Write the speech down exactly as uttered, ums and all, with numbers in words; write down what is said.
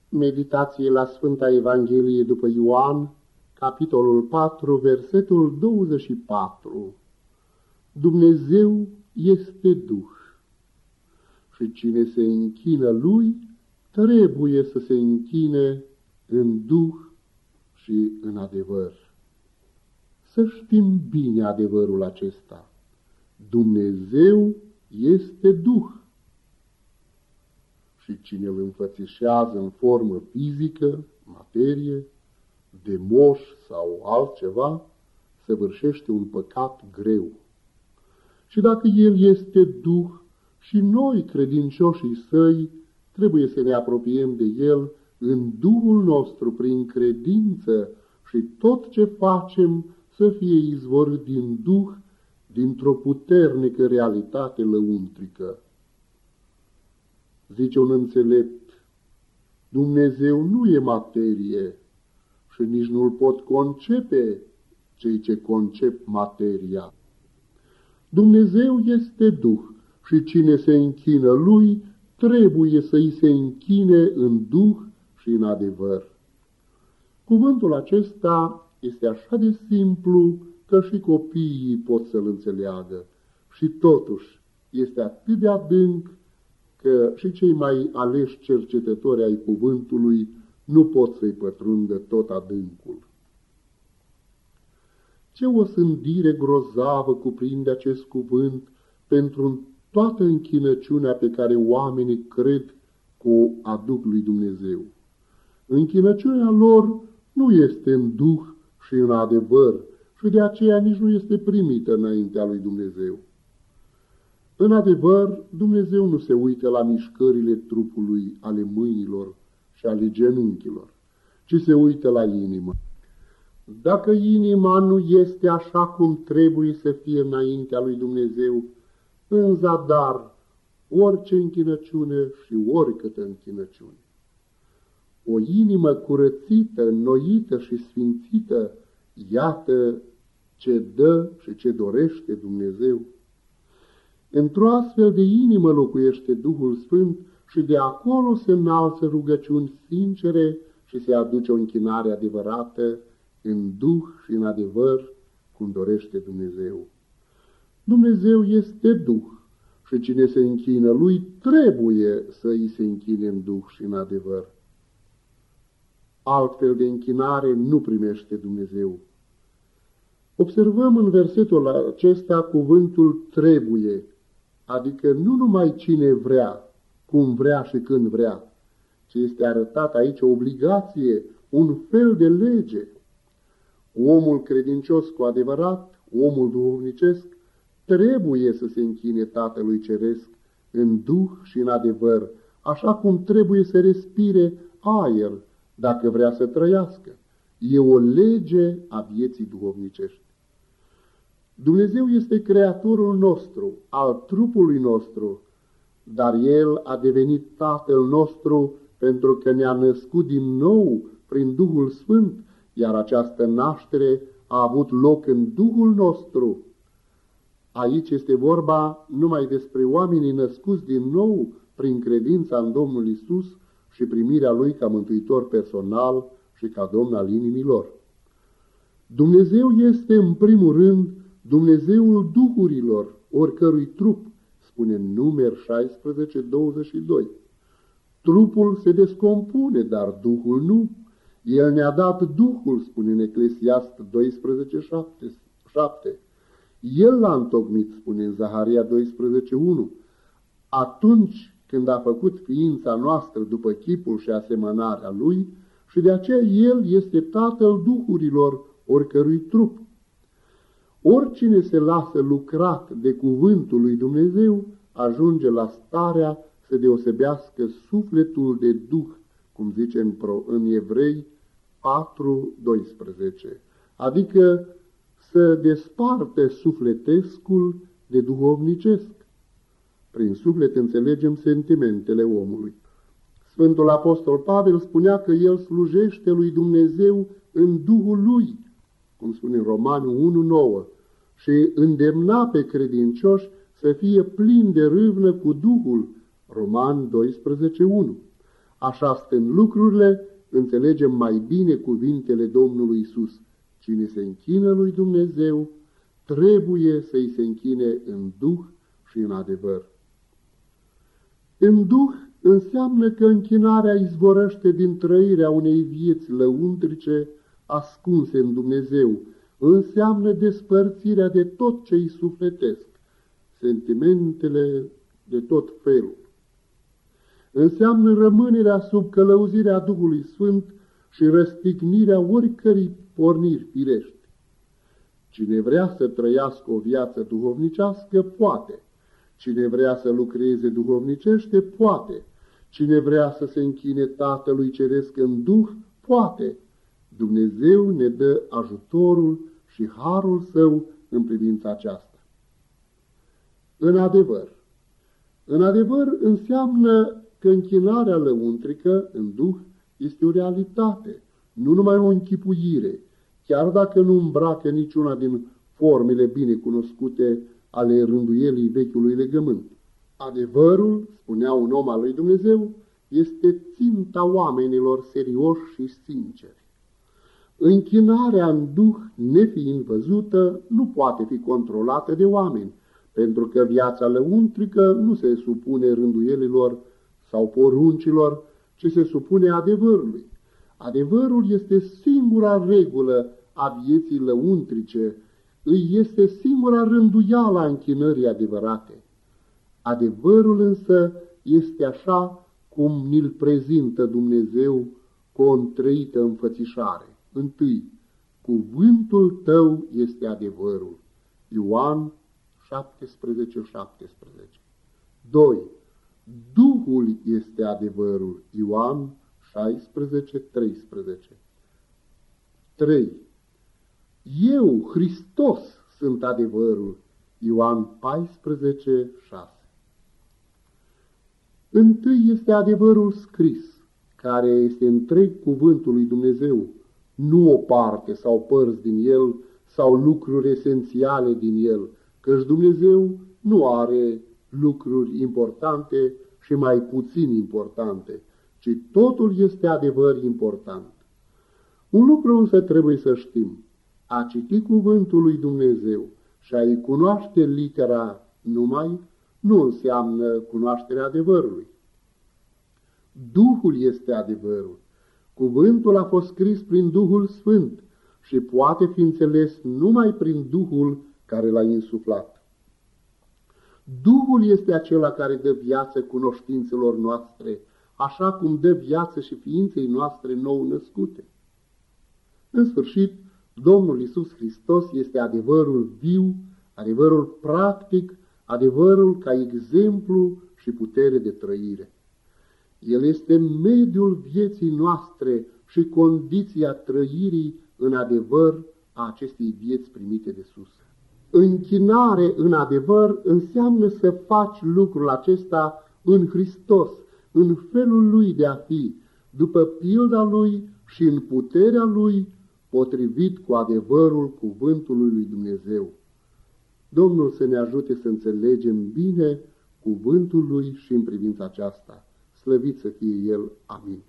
Meditație la Sfânta Evanghelie după Ioan, capitolul patru, versetul douăzeci și patru. Dumnezeu este Duh și cine se închină Lui trebuie să se închine în Duh și în adevăr. Să știm bine adevărul acesta. Dumnezeu este Duh. Și cine îl înfățișează în formă fizică, materie, de moș sau altceva, săvârșește un păcat greu. Și dacă El este Duh și noi, credincioșii Săi, trebuie să ne apropiem de El în Duhul nostru prin credință și tot ce facem să fie izvorât din Duh, dintr-o puternică realitate lăuntrică. Zice un înțelept, Dumnezeu nu e materie și nici nu-l pot concepe cei ce concep materia. Dumnezeu este Duh și cine se închină Lui trebuie să îi se închine în Duh și în adevăr. Cuvântul acesta este așa de simplu că și copiii pot să-l înțeleagă și totuși este atât de adânc că și cei mai aleși cercetători ai cuvântului nu pot să-i pătrundă tot adâncul. Ce o sândire grozavă cuprinde acest cuvânt pentru toată închinăciunea pe care oamenii cred că o aduc lui Dumnezeu. Închinăciunea lor nu este în Duh și în adevăr și de aceea nici nu este primită înaintea lui Dumnezeu. În adevăr, Dumnezeu nu se uită la mișcările trupului, ale mâinilor și ale genunchilor, ci se uită la inimă. Dacă inima nu este așa cum trebuie să fie înaintea lui Dumnezeu, în zadar orice închinăciune și oricâtă închinăciune. O inimă curățită, înnoită și sfințită, iată ce dă și ce dorește Dumnezeu. Într-o astfel de inimă locuiește Duhul Sfânt și de acolo se înalță rugăciuni sincere și se aduce o închinare adevărată în Duh și în adevăr, cum dorește Dumnezeu. Dumnezeu este Duh și cine se închină Lui trebuie să îi se închine în Duh și în adevăr. Altfel de închinare nu primește Dumnezeu. Observăm în versetul acesta cuvântul trebuie, adică nu numai cine vrea, cum vrea și când vrea, ci este arătat aici o obligație, un fel de lege. Omul credincios cu adevărat, omul duhovnicesc, trebuie să se închine Tatălui Ceresc în Duh și în adevăr, așa cum trebuie să respire aer dacă vrea să trăiască. E o lege a vieții duhovnicești. Dumnezeu este Creatorul nostru, al trupului nostru, dar El a devenit Tatăl nostru pentru că ne-a născut din nou prin Duhul Sfânt, iar această naștere a avut loc în Duhul nostru. Aici este vorba numai despre oamenii născuți din nou prin credința în Domnul Isus și primirea Lui ca mântuitor personal și ca Domn al inimilor. Dumnezeu este în primul rând Dumnezeul duhurilor, oricărui trup, spune în Numeri șaisprezece, douăzeci și doi. Trupul se descompune, dar Duhul nu. El ne-a dat Duhul, spune în Eclesiast doisprezece, șapte. El l-a întocmit, spune în Zaharia doisprezece, unu. Atunci când a făcut ființa noastră după chipul și asemănarea Lui, și de aceea El este Tatăl duhurilor oricărui trup. Oricine se lasă lucrat de cuvântul lui Dumnezeu ajunge la starea să deosebească sufletul de Duh, cum zice în, Pro, în Evrei patru, doisprezece, adică să desparte sufletescul de duhovnicesc. Prin suflet înțelegem sentimentele omului. Sfântul Apostol Pavel spunea că el slujește lui Dumnezeu în Duhul lui, cum spune în Romani unu, nouă, și îndemna pe credincioși să fie plini de râvnă cu Duhul, Romani doisprezece, unu. Așa stând lucrurile, înțelegem mai bine cuvintele Domnului Isus. Cine se închină lui Dumnezeu, trebuie să-i se închine în duh și în adevăr. În duh înseamnă că închinarea izvorăște din trăirea unei vieți lăuntrice ascunse în Dumnezeu, înseamnă despărțirea de tot ce-i sufletesc, sentimentele de tot felul. Înseamnă rămânerea sub călăuzirea Duhului Sfânt și răstignirea oricărei porniri firești. Cine vrea să trăiască o viață duhovnicească, poate. Cine vrea să lucreze duhovnicește, poate. Cine vrea să se închine Tatălui Ceresc în Duh, poate. Dumnezeu ne dă ajutorul și harul Său în privința aceasta. În adevăr. În adevăr înseamnă că închinarea lăuntrică în Duh este o realitate, nu numai o închipuire, chiar dacă nu îmbracă niciuna din formele binecunoscute ale rânduielii vechiului legământ. Adevărul, spunea un om al lui Dumnezeu, este ținta oamenilor serioși și sinceri. Închinarea în Duh, nefiind văzută, nu poate fi controlată de oameni, pentru că viața lăuntrică nu se supune rânduielilor sau poruncilor, ci se supune adevărului. Adevărul este singura regulă a vieții lăuntrice, îi este singura rânduială a închinării adevărate. Adevărul însă este așa cum ni-l prezintă Dumnezeu cu o întrăită înfățișare. Întâi, cuvântul tău este adevărul. Ioan șaptesprezece șaptesprezece. Doi. Duhul este adevărul. Ioan șaisprezece treisprezece. Trei. Eu, Hristos, sunt adevărul. Ioan paisprezece șase. Întâi este adevărul scris, care este întreg cuvântul lui Dumnezeu, nu o parte sau părți din el sau lucruri esențiale din el, căci Dumnezeu nu are lucruri importante și mai puțin importante, ci totul este adevăr important. Un lucru însă trebuie să știm. A citi cuvântul lui Dumnezeu și a-i cunoaște litera numai nu înseamnă cunoașterea adevărului. Duhul este adevărul. Cuvântul a fost scris prin Duhul Sfânt și poate fi înțeles numai prin Duhul care l-a insuflat. Duhul este acela care dă viață cunoștințelor noastre, așa cum dă viață și ființei noastre nou născute. În sfârșit, Domnul Iisus Hristos este adevărul viu, adevărul practic, adevărul ca exemplu și putere de trăire. El este mediul vieții noastre și condiția trăirii în adevăr a acestei vieți primite de sus. Închinare în adevăr înseamnă să faci lucrul acesta în Hristos, în felul Lui de a fi, după pilda Lui și în puterea Lui, potrivit cu adevărul cuvântului lui Dumnezeu. Domnul să ne ajute să înțelegem bine cuvântul Lui și în privința aceasta. Slăvit să fie El. Amin.